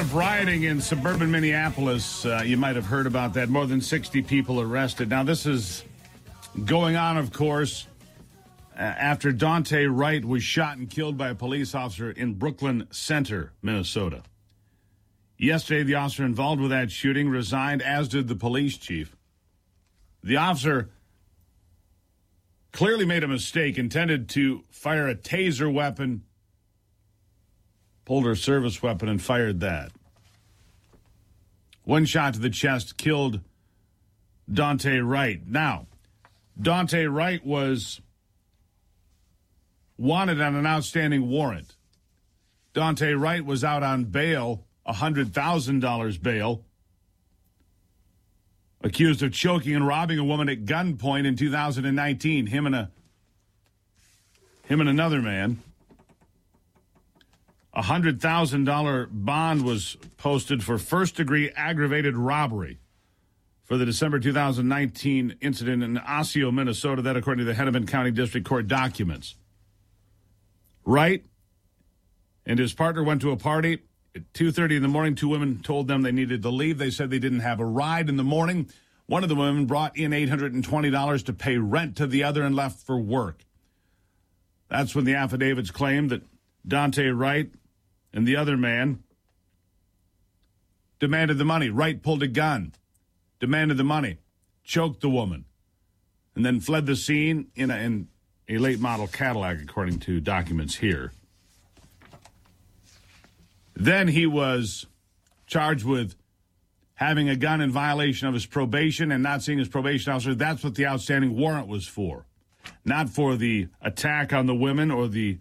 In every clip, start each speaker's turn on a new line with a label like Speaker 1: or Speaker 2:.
Speaker 1: of rioting in suburban Minneapolis. You might have heard about that. More than 60 people arrested. Now, this is going on, of course, after Daunte Wright was shot and killed by a police officer in Brooklyn Center, Minnesota. Yesterday, the officer involved with that shooting resigned, as did the police chief. The officer clearly made a mistake, intended to fire a taser weapon, pulled her service weapon and fired that. One shot to the chest killed Daunte Wright. Now, Daunte Wright was wanted on an outstanding warrant. Daunte Wright was out on bail, $100,000 bail, accused of choking and robbing a woman at gunpoint in 2019. Him and another man. A $100,000 bond was posted for first-degree aggravated robbery for the December 2019 incident in Osseo, Minnesota. That, according to the Hennepin County District Court documents. Wright and his partner went to a party at 2:30 in the morning. Two women told them they needed to leave. They said they didn't have a ride in the morning. One of the women brought in $820 to pay rent to the other and left for work. That's when the affidavits claimed that Daunte Wright and the other man demanded the money. Wright pulled a gun, demanded the money, choked the woman, and then fled the scene in a late model Cadillac, according to documents here. Then he was charged with having a gun in violation of his probation and not seeing his probation officer. That's what the outstanding warrant was for. Not for the attack on the women or the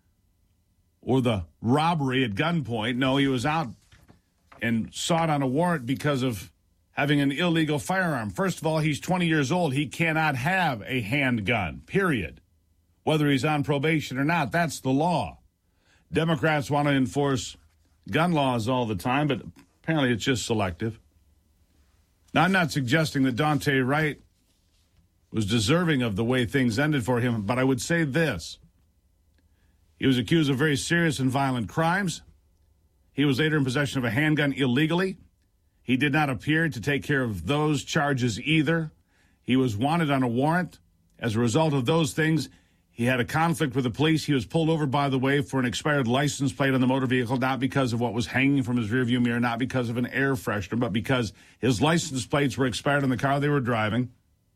Speaker 1: robbery at gunpoint. No, he was out and sought on a warrant because of having an illegal firearm. First of all, he's 20 years old. He cannot have a handgun, period. Whether he's on probation or not, that's the law. Democrats want to enforce gun laws all the time, but apparently it's just selective. Now, I'm not suggesting that Daunte Wright was deserving of the way things ended for him, but I would say this. He was accused of very serious and violent crimes. He was later in possession of a handgun illegally. He did not appear to take care of those charges either. He was wanted on a warrant. As a result of those things, he had a conflict with the police. He was pulled over, by the way, for an expired license plate on the motor vehicle, not because of what was hanging from his rearview mirror, not because of an air freshener, but because his license plates were expired on the car they were driving.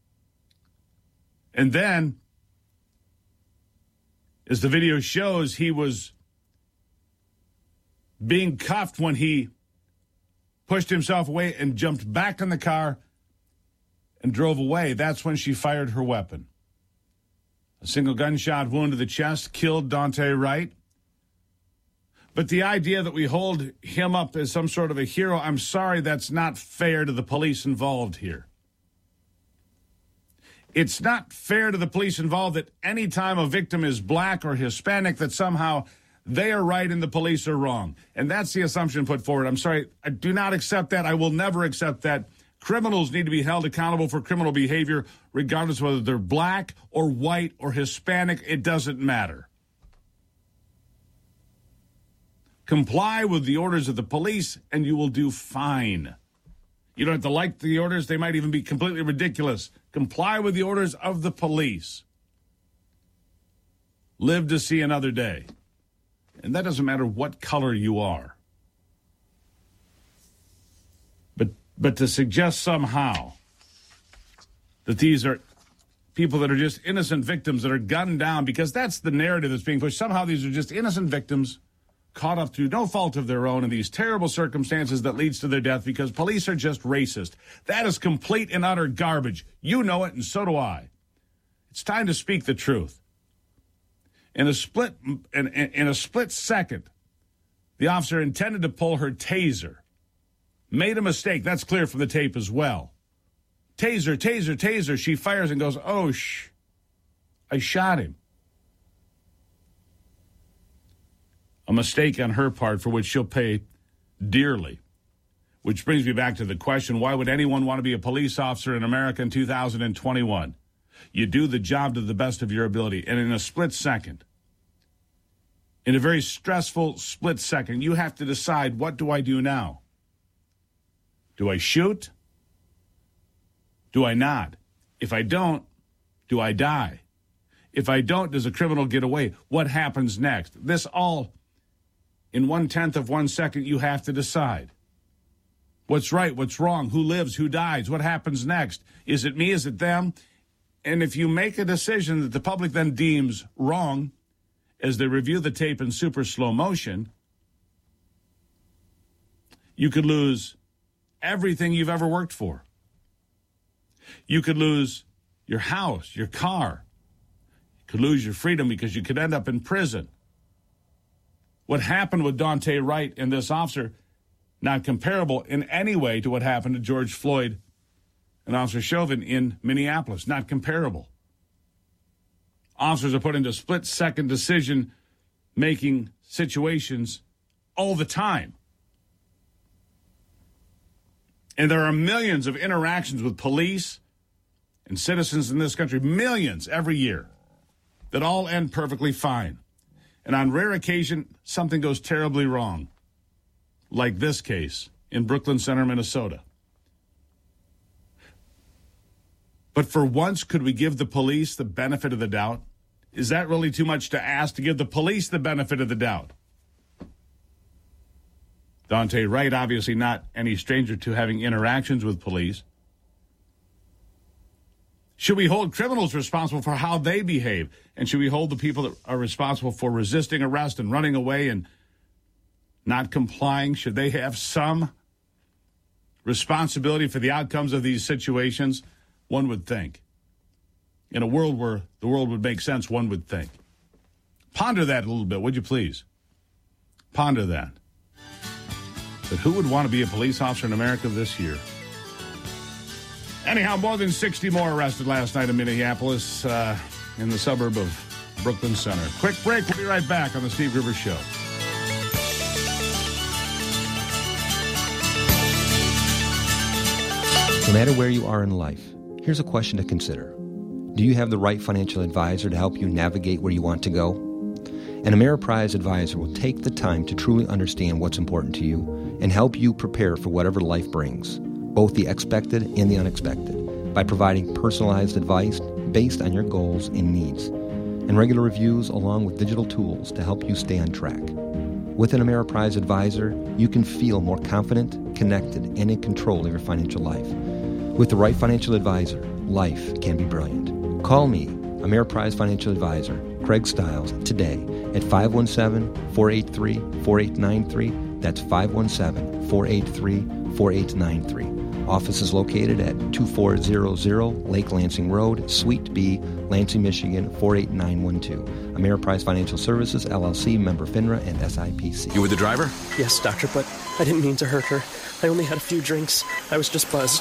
Speaker 1: And then, as the video shows, he was being cuffed when he pushed himself away and jumped back in the car and drove away. That's when she fired her weapon. A single gunshot wound to the chest killed Daunte Wright. But the idea that we hold him up as some sort of a hero, I'm sorry, that's not fair to the police involved here. It's not fair to the police involved that any time a victim is black or Hispanic, that somehow they are right and the police are wrong. And that's the assumption put forward. I'm sorry, I do not accept that. I will never accept that. Criminals need to be held accountable for criminal behavior, regardless of whether they're black or white or Hispanic. It doesn't matter. Comply with the orders of the police, and you will do fine. You don't have to like the orders. They might even be completely ridiculous. Comply with the orders of the police. Live to see another day. And that doesn't matter what color you are. But to suggest somehow that these are people that are just innocent victims that are gunned down, because that's the narrative that's being pushed. Somehow these are just innocent victims caught up through no fault of their own in these terrible circumstances that leads to their death because police are just racist. That is complete and utter garbage. You know it, and so do I. It's time to speak the truth. In a split second, the officer intended to pull her taser. Made a mistake. That's clear from the tape as well. Taser, taser, taser. She fires and goes, oh, I shot him. A mistake on her part for which she'll pay dearly. Which brings me back to the question, why would anyone want to be a police officer in America in 2021? You do the job to the best of your ability. And in a split second, In a very stressful split second, you have to decide, what do I do now? Do I shoot? Do I not? If I don't, do I die? If I don't, does a criminal get away? What happens next? This all, in 1/10 of 1 second, you have to decide. What's right? What's wrong? Who lives? Who dies? What happens next? Is it me? Is it them? And if you make a decision that the public then deems wrong, as they review the tape in super slow motion, you could lose everything you've ever worked for. You could lose your house, your car. You could lose your freedom because you could end up in prison. What happened with Daunte Wright and this officer, not comparable in any way to what happened to George Floyd and Officer Chauvin in Minneapolis. Not comparable. Officers are put into split-second decision-making situations all the time. And there are millions of interactions with police and citizens in this country, millions every year, that all end perfectly fine. And on rare occasion, something goes terribly wrong, like this case in Brooklyn Center, Minnesota. But for once, could we give the police the benefit of the doubt? Is that really too much to ask, to give the police the benefit of the doubt? Daunte Wright, obviously not any stranger to having interactions with police. Should we hold criminals responsible for how they behave? And should we hold the people that are responsible for resisting arrest and running away and not complying? Should they have some responsibility for the outcomes of these situations? One would think. In a world where the world would make sense, one would think. Ponder that a little bit, would you please? Ponder that. But who would want to be a police officer in America this year? Anyhow, more than 60 more arrested last night in Minneapolis, in the suburb of Brooklyn Center. Quick break. We'll be right back on the Steve Gruber Show.
Speaker 2: No matter where you are in life, here's a question to consider. Do you have the right financial advisor to help you navigate where you want to go? An Ameriprise advisor will take the time to truly understand what's important to you and help you prepare for whatever life brings, both the expected and the unexpected, by providing personalized advice based on your goals and needs, and regular reviews along with digital tools to help you stay on track. With an Ameriprise advisor, you can feel more confident, connected, and in control of your financial life. With the right financial advisor, life can be brilliant. Call me, Ameriprise Financial Advisor, Craig Stiles, today at 517-483-4893. That's 517-483-4893. Office is located at 2400 Lake Lansing Road, Suite B, Lansing, Michigan, 48912. Ameriprise Financial Services, LLC, member FINRA and SIPC.
Speaker 3: You were the driver?
Speaker 4: Yes, doctor, but I didn't mean to hurt her. I only had a few drinks. I was just buzzed.